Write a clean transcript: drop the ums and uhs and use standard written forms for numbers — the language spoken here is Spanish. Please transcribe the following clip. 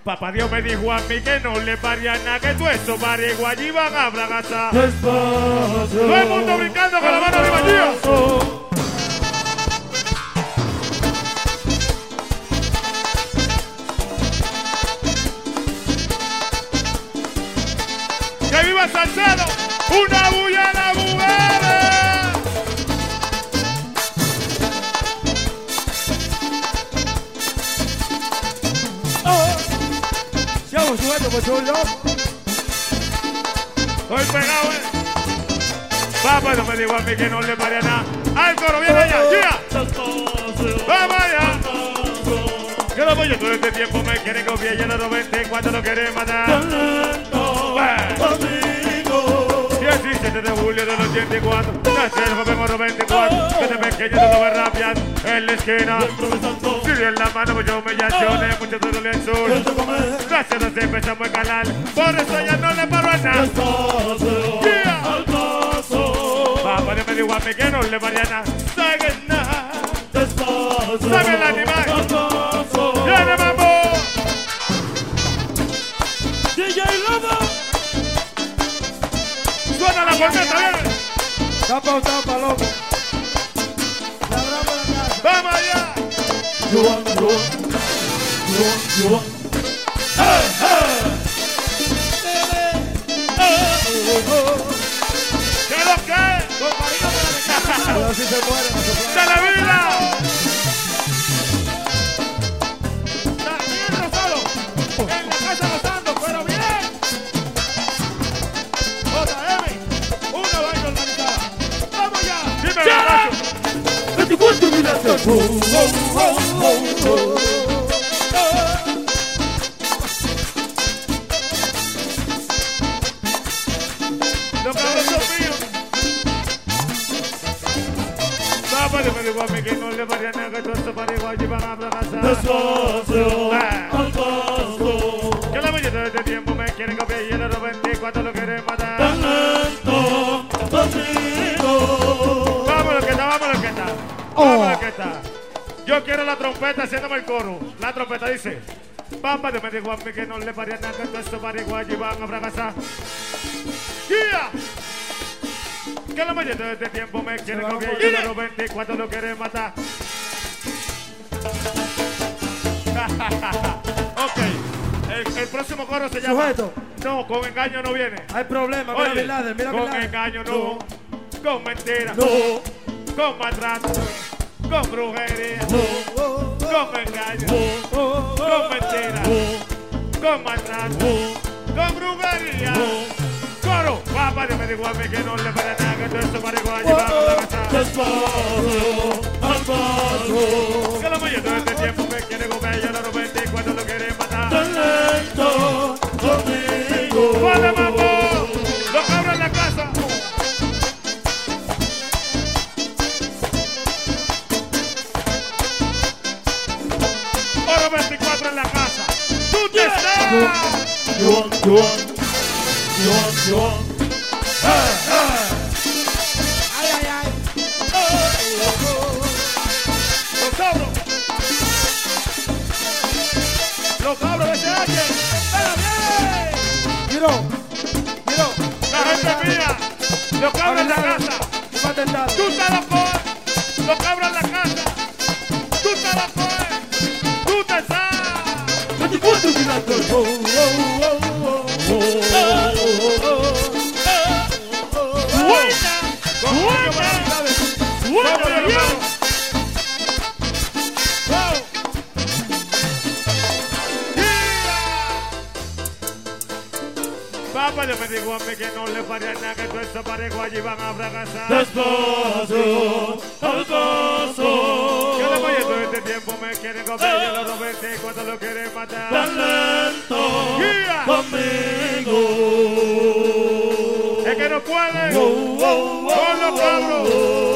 Papá Dios me dijo a mí que no le paría nada, que tú eso pariguay iban a fracasar. Despacio. Todo el mundo brincando con la mano arriba allí. ¡Que viva Salcedo! ¡Una bulla a las mujeres! Siamo suelto, pues soy yo. Estoy pegado, Papá no me dijo a mí que no le paría nada. ¡Al coro, viene allá! ¡Gia! ¡Vamos allá! Que los pollos todo este tiempo me quieren copiar y yo no 24 lo quieren matar. 17 de julio del 84, nace el joven Oro 24, que de pequeño todo me rapian en la esquina. Si en la mano muchas humillaciones, mucho dolor en sur. Gracias nos empezamos a calar, por eso ya no le paro a nada. Papá Dios me dijo a mí que no le paría nada. Sabe nada, sabe el animal. ¡Viene mambo! DJ Lobo. ¡Suena la corneta, viene! Tapa, tapa, loco. La brava de la casa. ¡Vamos allá! ¿Qué es lo que es? Pero si se muere, no se ¡De la vida! Daniel Rosado, en la casa gozando, pero bien. JM, una vaina organizada. ¡Vamos ya! ¡Dime, Gabacho! 24 minutos. Los cabros son míos. Papá Dios me dijo a mí que no le paría nada, que todo esto para igual y van a fracasar. Que la mayoría de este tiempo me quieren copiar y el 24 lo quieren matar. Vamos lo que está, vamos lo que está. Vamos lo que está. Yo quiero la trompeta haciéndome el coro. La trompeta dice: Papá Dios me dijo a mí que no le paría nada, que todo esto para igual y van a fracasar. ¡Guía! Que la mayoría de este tiempo me quieren copiar y el 24 lo quieren matar. Ok, el próximo coro se llama Sujeto. No, con engaño no viene. Hay problema, mira Oye, Bin Laden, mira Bin con Laden. engaño no, con mentira, No. con maltrato, con brujería, No. con engaño, con mentira, con maltrato, con brujería. Coro, papá Dios me dijo a mí que no le para nada, que todo esto para igual llevar a la casa. Que la mayoría de este tiempo me quiere comer y a los 24 lo quieren matar. ¡Vale, mambo! ¡Los cabros en la casa! Oro 24 en la casa. ¡Tú te estás! Ay, ay, ay. ¡Los cabros! ¡Los cabros de SH! ¡Espera bien! Miro. ¡La gente mía! ¡Los cabros en la casa! Va a intentar. ¡Tú te la coges! ¡Los cabros en la casa! ¡Tú te la coges! ¡Tú te estás! 24 minutos. Papá Dios me dijo a mí que no le paría nada, que todo esto parejo allí van a fracasar. Despacio, al paso. Que la mayoría de este tiempo me quieren comer y a los 24 lo quieren matar. Tan lento ¡Guía! conmigo. Es que no pueden con los cabros.